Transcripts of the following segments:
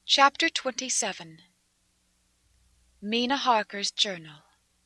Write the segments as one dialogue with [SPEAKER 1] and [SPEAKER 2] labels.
[SPEAKER 1] Chapter 27. Mina Harker's Journal.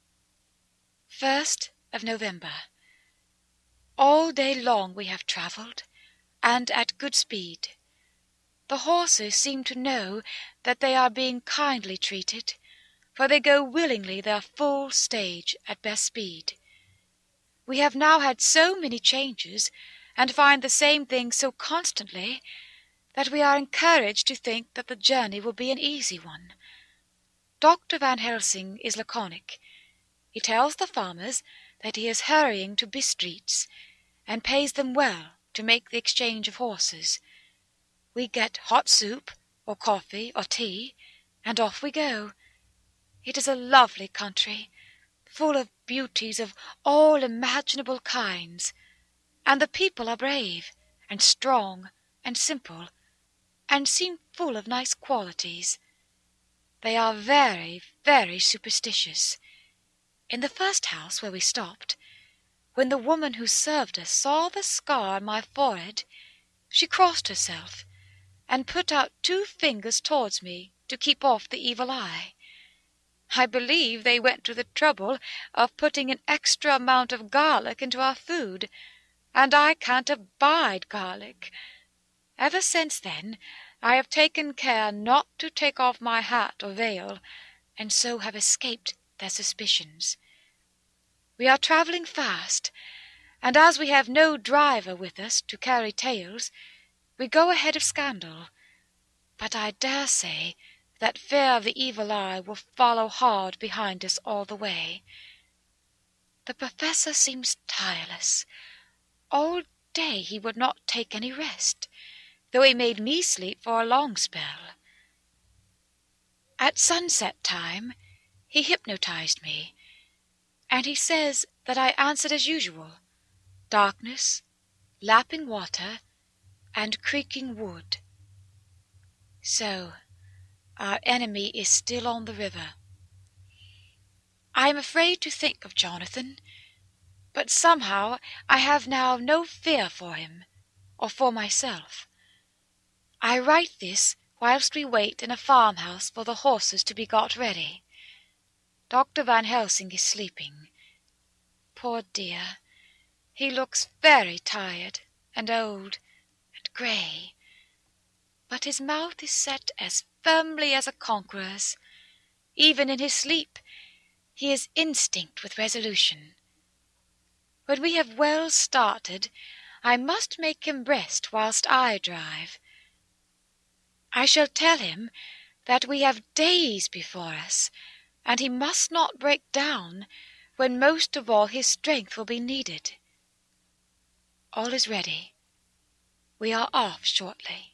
[SPEAKER 1] 1st of November. All day long we have travelled, and at good speed. The horses seem to know that they are being kindly treated, for they go willingly their full stage at best speed. We have now had so many changes, and find the same things so constantly, that we are encouraged to think that the journey will be an easy one. Dr. Van Helsing is laconic. He tells the farmers that he is hurrying to Bistreet's, and pays them well to make the exchange of horses. We get hot soup, or coffee, or tea, and off we go. It is a lovely country, full of beauties of all imaginable kinds, and the people are brave, and strong, and simple, and seem full of nice qualities. They are very, very superstitious. In the first house where we stopped, when the woman who served us saw the scar on my forehead, she crossed herself, and put out 2 fingers towards me to keep off the evil eye. I believe they went to the trouble of putting an extra amount of garlic into our food, and I can't abide garlic. Ever since then I have taken care not to take off my hat or veil, and so have escaped their suspicions. We are travelling fast, and as we have no driver with us to carry tales, we go ahead of scandal, but I dare say that fear of the evil eye will follow hard behind us all the way. The Professor seems tireless. All day he would not take any rest, though he made me sleep for a long spell. At sunset time he hypnotized me, and he says that I answered as usual, darkness, lapping water, and creaking wood. So our enemy is still on the river. I am afraid to think of Jonathan, but somehow I have now no fear for him, or for myself. I write this whilst we wait in a farmhouse for the horses to be got ready. Dr. Van Helsing is sleeping. Poor dear, he looks very tired, and old, and grey, but his mouth is set as firmly as a conqueror's. Even in his sleep he is instinct with resolution. When we have well started, I must make him rest whilst I drive. I shall tell him that we have days before us, and he must not break down when most of all his strength will be needed. All is ready. We are off shortly.